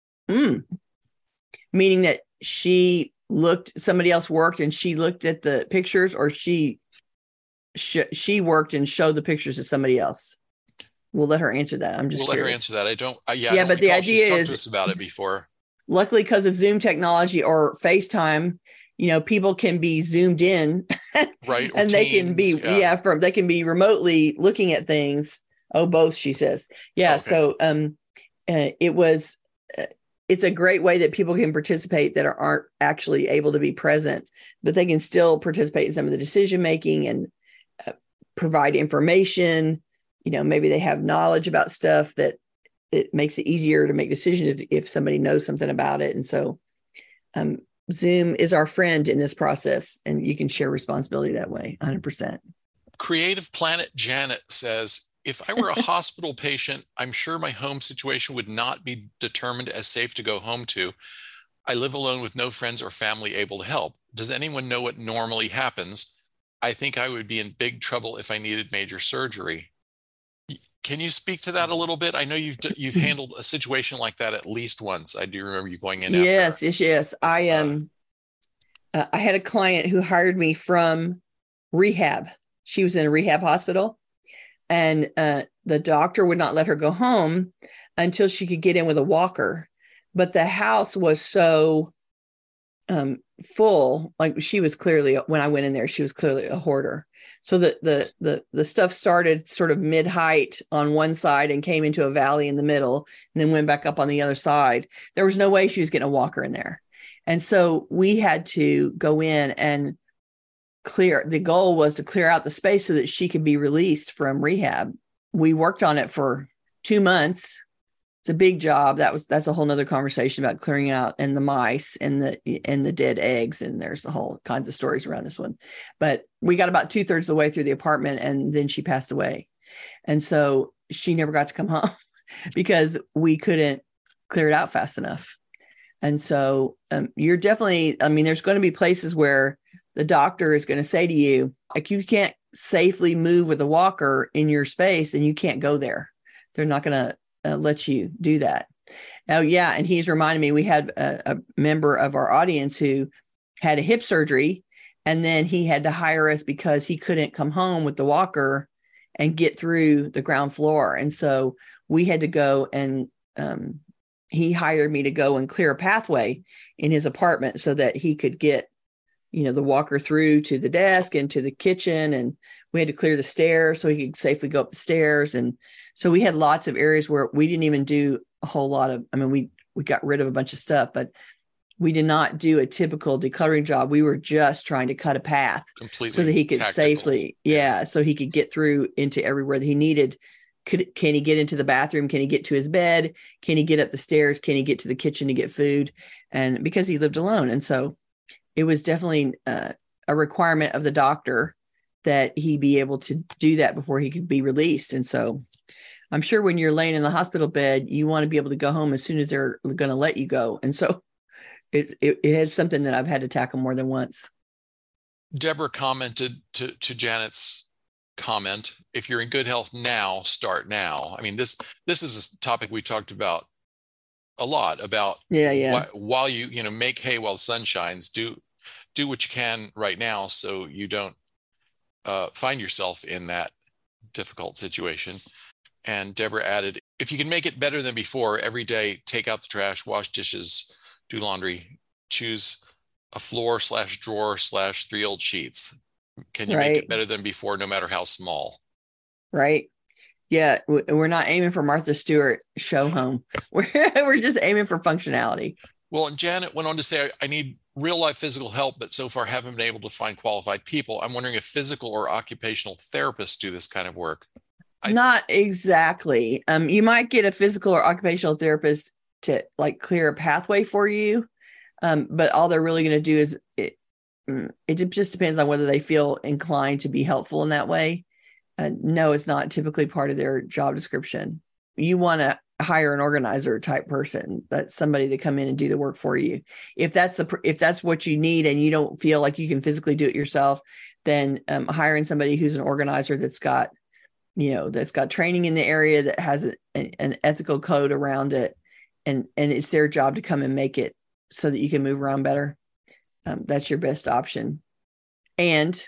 Mm. Meaning that she looked, somebody else worked and she looked at the pictures, or she sh- she worked and showed the pictures to somebody else. We'll let her answer that. I'm just We'll curious. let her answer that. I don't, uh, yeah, yeah I don't but the idea she's is, talked to us about it before. Luckily, because of Zoom technology or FaceTime, you know, people can be zoomed in, right? And they teams, can be, yeah. yeah, from they can be remotely looking at things. Oh, both, she says. Yeah. Okay. So um, uh, it was, uh, it's a great way that people can participate that are, aren't actually able to be present, but they can still participate in some of the decision making and uh, provide information. You know, maybe they have knowledge about stuff that it makes it easier to make decisions if, if somebody knows something about it. And so um, Zoom is our friend in this process, and you can share responsibility that way, one hundred percent. Creative Planet Janet says, if I were a hospital patient, I'm sure my home situation would not be determined as safe to go home to. I live alone with no friends or family able to help. Does anyone know what normally happens? I think I would be in big trouble if I needed major surgery. Can you speak to that a little bit? I know you've you've handled a situation like that at least once. I do remember you going in. Yes, after, yes, yes. I um, uh, I had a client who hired me from rehab. She was in a rehab hospital, and uh, the doctor would not let her go home until she could get in with a walker. But the house was so um, full, like she was clearly, when I went in there, she was clearly a hoarder. So the the the the stuff started sort of mid-height on one side and came into a valley in the middle, and then went back up on the other side. There was no way she was getting a walker in there. And so we had to go in and clear. The goal was to clear out the space so that she could be released from rehab. We worked on it for two months. It's a big job. That was that's a whole nother conversation about clearing out and the mice and the and the dead eggs. And there's a whole kinds of stories around this one. But we got about two thirds of the way through the apartment, and then she passed away. And so she never got to come home because we couldn't clear it out fast enough. And so um, you're definitely, I mean, there's going to be places where the doctor is going to say to you, like, you can't safely move with a walker in your space, then you can't go there. They're not going to Uh, let you do that. Oh, yeah. And he's reminded me, we had a, a member of our audience who had a hip surgery, and then he had to hire us because he couldn't come home with the walker and get through the ground floor. And so we had to go and um, he hired me to go and clear a pathway in his apartment so that he could get, you know, the walker through to the desk and to the kitchen. And we had to clear the stairs so he could safely go up the stairs. And so we had lots of areas where we didn't even do a whole lot of, I mean, we, we got rid of a bunch of stuff, but we did not do a typical decluttering job. We were just trying to cut a path completely so that he could tactical. safely, yeah, yeah, so he could get through into everywhere that he needed. Could, can he get into the bathroom? Can he get to his bed? Can he get up the stairs? Can he get to the kitchen to get food? And because he lived alone. And so it was definitely uh, a requirement of the doctor that he be able to do that before he could be released. And so I'm sure when you're laying in the hospital bed, you want to be able to go home as soon as they're going to let you go. And so it, it, it is something that I've had to tackle more than once. Deborah commented to, to Janet's comment, if you're in good health now, start now. I mean, this this is a topic we talked about a lot about. Yeah, yeah. Wh- while you, you know, make hay while the sun shines, do, do what you can right now so you don't uh, find yourself in that difficult situation. And Deborah added, if you can make it better than before, every day, take out the trash, wash dishes, do laundry, choose a floor slash drawer slash three old sheets. Can you right. make it better than before, no matter how small? Right. Yeah. We're not aiming for Martha Stewart show home. We're, we're just aiming for functionality. Well, and Janet went on to say, I need real life physical help, but so far haven't been able to find qualified people. I'm wondering if physical or occupational therapists do this kind of work. I, Not exactly. Um, you might get a physical or occupational therapist to like clear a pathway for you. Um, but all they're really going to do is it, it just depends on whether they feel inclined to be helpful in that way. Uh, no, it's not typically part of their job description. You want to hire an organizer type person. That's somebody to come in and do the work for you. If that's the, if that's what you need and you don't feel like you can physically do it yourself, then um, hiring somebody who's an organizer that's got, you know, that's got training in the area, that has a, an ethical code around it. And, and it's their job to come and make it so that you can move around better. Um, that's your best option. And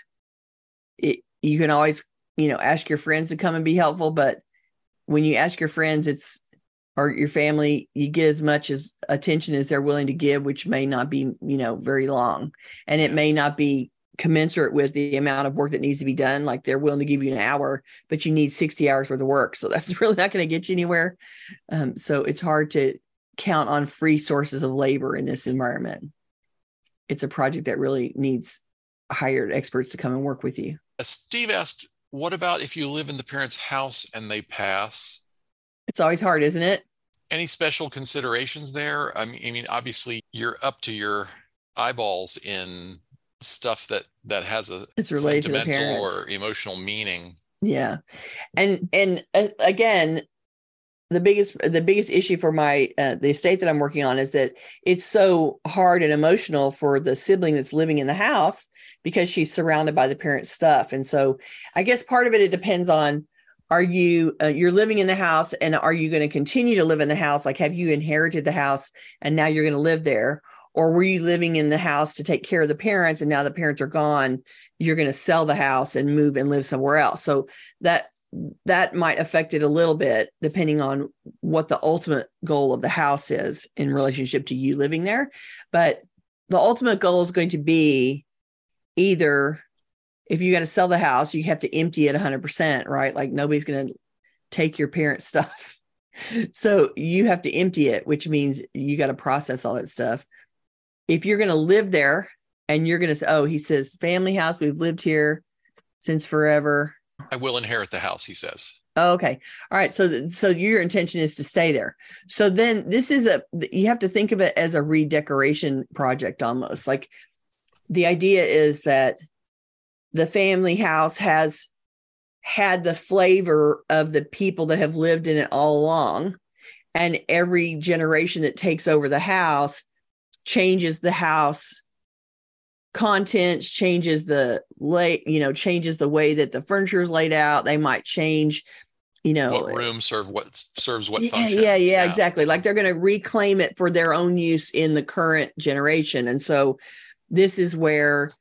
it, you can always, you know, ask your friends to come and be helpful. But when you ask your friends, it's, or your family, you get as much as attention as they're willing to give, which may not be, you know, very long. And it may not be commensurate with the amount of work that needs to be done. Like they're willing to give you an hour, but you need sixty hours worth of work. So that's really not going to get you anywhere. Um, so it's hard to count on free sources of labor in this environment. It's a project that really needs hired experts to come and work with you. Steve asked, what about if you live in the parent's house and they pass? It's always hard, isn't it? Any special considerations there? I mean, I mean, obviously you're up to your eyeballs in stuff that that has a It's related to the sentimental parents. or emotional meaning. Yeah. And and uh, again, the biggest the biggest issue for my uh, the estate that I'm working on is that it's so hard and emotional for the sibling that's living in the house because she's surrounded by the parents' stuff. And so I guess part of it, it depends on, are you uh, you're living in the house, and are you going to continue to live in the house? Like, have you inherited the house and now you're going to live there? Or were you living in the house to take care of the parents, and now the parents are gone, you're going to sell the house and move and live somewhere else? So that that might affect it a little bit, depending on what the ultimate goal of the house is in relationship to you living there. But the ultimate goal is going to be, either if you got to sell the house, you have to empty it one hundred percent, right? Like, nobody's going to take your parents' stuff. So you have to empty it, which means you got to process all that stuff. If you're going to live there and you're going to say, oh, he says, family house, we've lived here since forever. I will inherit the house, he says. Oh, okay. All right. So, th- so your intention is to stay there. So then this is a, you have to think of it as a redecoration project almost. Like, the idea is that the family house has had the flavor of the people that have lived in it all along. And every generation that takes over the house changes the house contents, changes the lay, you know, changes the way that the furniture is laid out. They might change, you know, what room serve what serves what yeah, function. Yeah, yeah, yeah, exactly. Like, they're going to reclaim it for their own use in the current generation. And so this is where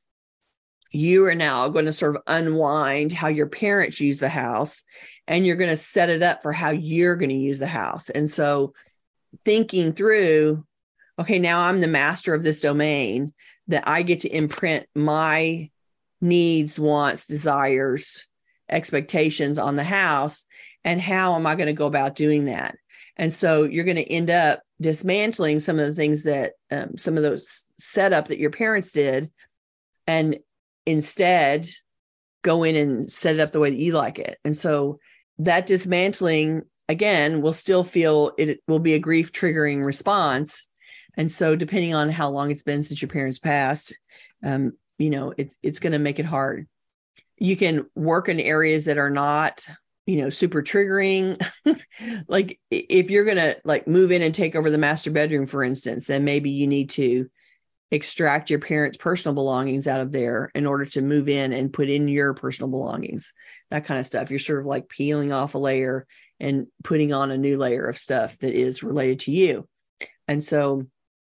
you are now going to sort of unwind how your parents use the house, and you're going to set it up for how you're going to use the house. And so thinking through, okay, now I'm the master of this domain, that I get to imprint my needs, wants, desires, expectations on the house. And how am I going to go about doing that? And so you're going to end up dismantling some of the things that, um, some of those setup that your parents did, and instead go in and set it up the way that you like it. And so that dismantling, again, will still feel, it will be a grief triggering response. And so depending on how long it's been since your parents passed, um, you know, it's, it's going to make it hard. You can work in areas that are not, you know, super triggering. Like, if you're going to like move in and take over the master bedroom, for instance, then maybe you need to extract your parents' personal belongings out of there in order to move in and put in your personal belongings, that kind of stuff. You're sort of like peeling off a layer and putting on a new layer of stuff that is related to you. And so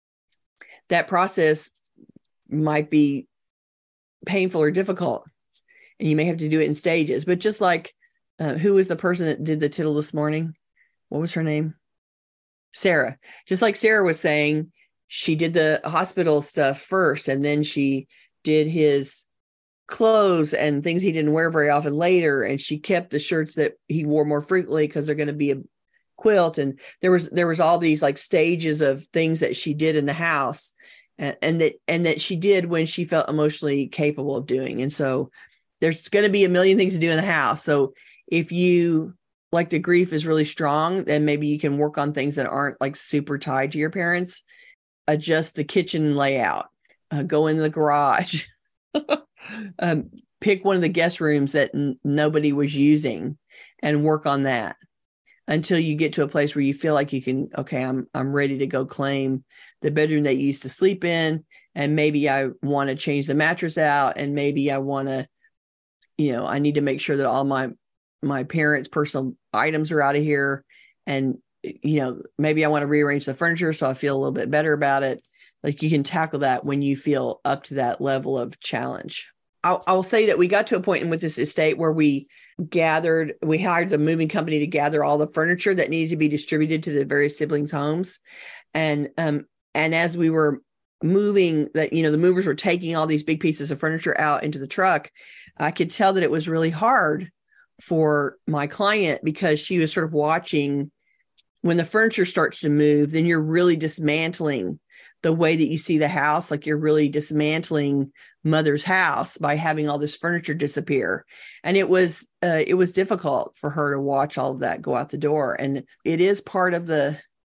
that process might be painful or difficult, and you may have to do it in stages. But just like, uh, who was the person that did the tittle this morning? What was her name? Sarah. Just like Sarah was saying, she did the hospital stuff first, and then she did his clothes and things he didn't wear very often later. And she kept the shirts that he wore more frequently because they're going to be a quilt. And there was, there was all these like stages of things that she did in the house, and, and that, and that she did when she felt emotionally capable of doing. And so there's going to be a million things to do in the house. So if you, like, the grief is really strong, then maybe you can work on things that aren't like super tied to your parents. Adjust the kitchen layout, uh, go in the garage, um, pick one of the guest rooms that n- nobody was using, and work on that until you get to a place where you feel like you can, okay, I'm, I'm ready to go claim the bedroom that you used to sleep in. And maybe I want to change the mattress out. And maybe I want to, you know, I need to make sure that all my, my parents' personal items are out of here. And, you know, maybe I want to rearrange the furniture so I feel a little bit better about it. Like, you can tackle that when you feel up to that level of challenge. I'll, I'll say that we got to a point with this estate where we gathered, we hired the moving company to gather all the furniture that needed to be distributed to the various siblings' homes. And, um, and as we were moving, that, you know, the movers were taking all these big pieces of furniture out into the truck, I could tell that it was really hard for my client, because she was sort of watching, when the furniture starts to move, then you're really dismantling the way that you see the house. Like, you're really dismantling mother's house by having all this furniture disappear. And it was, uh, it was difficult for her to watch all of that go out the door. And it is part of the,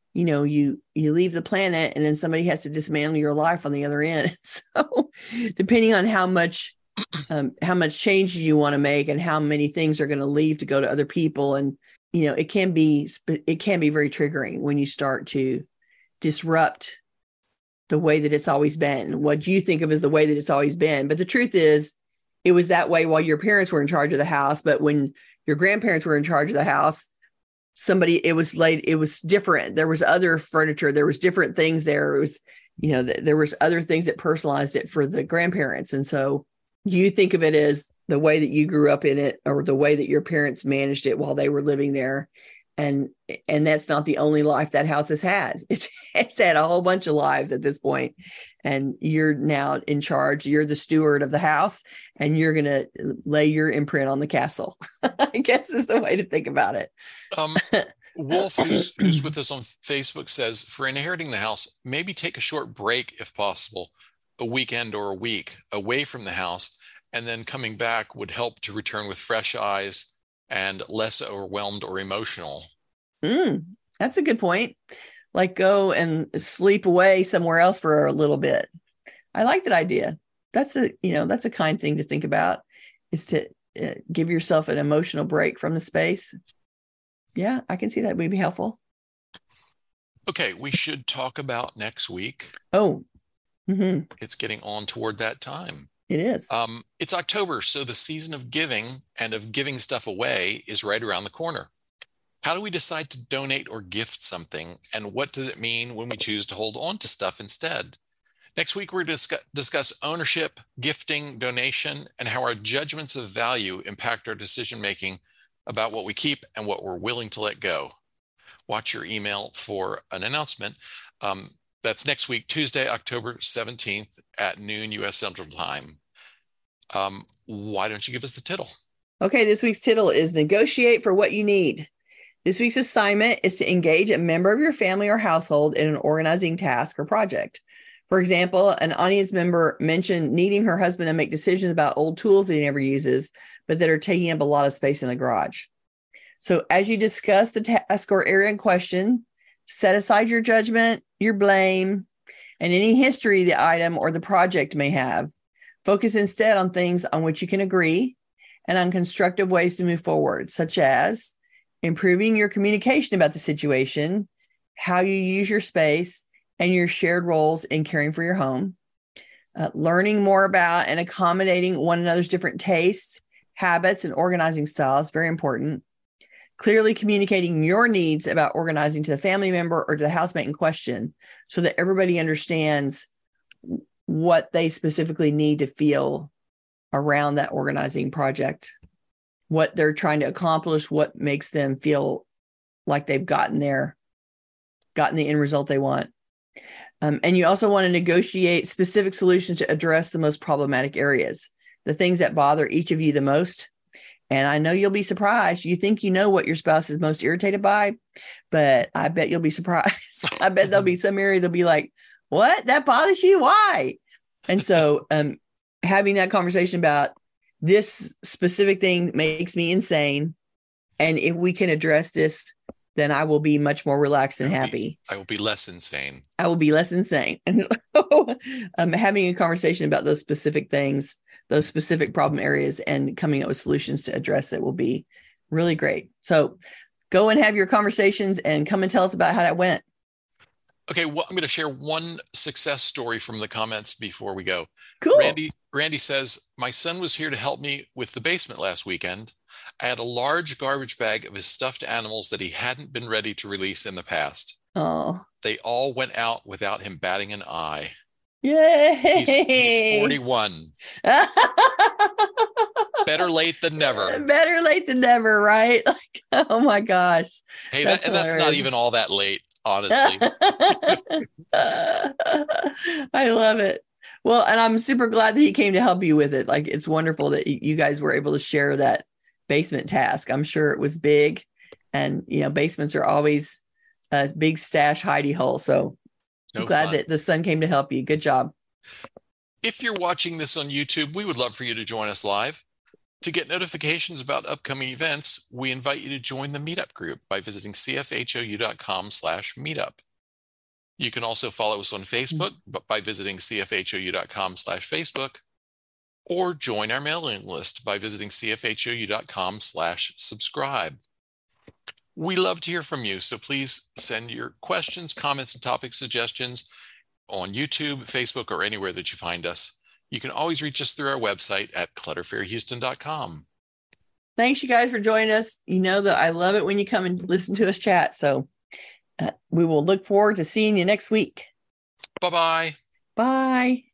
you know, you you leave the planet and then somebody has to dismantle your life on the other end. So depending on how much um, how much change you want to make and how many things are going to leave to go to other people, and you know, it can be it can be very triggering when you start to disrupt the way that it's always been, what you think of as the way that it's always been. But the truth is, it was that way while your parents were in charge of the house. But when your grandparents were in charge of the house, somebody, it was late, it was different. There was other furniture, there was different things there. It was, you know, th- there was other things that personalized it for the grandparents. And so you think of it as the way that you grew up in it, or the way that your parents managed it while they were living there. And, and that's not the only life that house has had. It's, it's had a whole bunch of lives at this point. And you're now in charge. You're the steward of the house, and you're going to lay your imprint on the castle, I guess is the way to think about it. Um, Wolf, who's, who's with us on Facebook, says, for inheriting the house, maybe take a short break if possible, a weekend or a week away from the house, and then coming back would help to return with fresh eyes and less overwhelmed or emotional. Mm, that's a good point. Like go and sleep away somewhere else for a little bit. I like that idea. That's a, you know, that's a kind thing to think about, is to uh, give yourself an emotional break from the space. Yeah, I can see that would be helpful. Okay, we should talk about next week. Oh, mm-hmm. It's getting on toward that time. It is. Um, it's October, so the season of giving and of giving stuff away is right around the corner. How do we decide to donate or gift something, and what does it mean when we choose to hold on to stuff instead? Next week, we're going to discuss ownership, gifting, donation, and how our judgments of value impact our decision-making about what we keep and what we're willing to let go. Watch your email for an announcement. Um, that's next week, Tuesday, October seventeenth at noon U S Central Time. Um, why don't you give us the tittle? Okay, this week's tittle is negotiate for what you need. This week's assignment is to engage a member of your family or household in an organizing task or project. For example, an audience member mentioned needing her husband to make decisions about old tools that he never uses, but that are taking up a lot of space in the garage. So as you discuss the task or area in question, set aside your judgment, your blame, and any history the item or the project may have. Focus instead on things on which you can agree and on constructive ways to move forward, such as improving your communication about the situation, how you use your space, and your shared roles in caring for your home, uh, learning more about and accommodating one another's different tastes, habits, and organizing styles, very important. Clearly communicating your needs about organizing to the family member or to the housemate in question, so that everybody understands what they specifically need to feel around that organizing project, what they're trying to accomplish, what makes them feel like they've gotten there, gotten the end result they want. Um, and you also want to negotiate specific solutions to address the most problematic areas, the things that bother each of you the most. And I know you'll be surprised. You think you know what your spouse is most irritated by, but I bet you'll be surprised. I bet there'll be some area they'll be like, what? That bothers you? Why? And so um, having that conversation about this specific thing makes me insane. And if we can address this, then I will be much more relaxed and happy. Be, I will be less insane. I will be less insane. And um, having a conversation about those specific things, those specific problem areas, and coming up with solutions to address it will be really great. So go and have your conversations and come and tell us about how that went. Okay, well, I'm going to share one success story from the comments before we go. Cool. Randy, Randy says, my son was here to help me with the basement last weekend. I had a large garbage bag of his stuffed animals that he hadn't been ready to release in the past. Oh. They all went out without him batting an eye. Yay! He's, he's forty-one. Better late than never. Better late than never, right? Like, oh my gosh. Hey, that's, that, and that's not even all that late, honestly. I love it. Well, and I'm super glad that he came to help you with it. Like, it's wonderful that you guys were able to share that basement task. I'm sure it was big, and you know, basements are always a big stash hidey hole. So no I'm glad fun. that the son came to help you. Good job. If you're watching this on YouTube, we would love for you to join us live. To get notifications about upcoming events, we invite you to join the meetup group by visiting cfhou.com slash meetup. You can also follow us on Facebook but by visiting cfhou.com slash Facebook, or join our mailing list by visiting cfhou.com slash subscribe. We love to hear from you, so please send your questions, comments, and topic suggestions on YouTube, Facebook, or anywhere that you find us. You can always reach us through our website at clutter fair houston dot com. Thanks, you guys, for joining us. You know that I love it when you come and listen to us chat. So uh, we will look forward to seeing you next week. Bye-bye. Bye.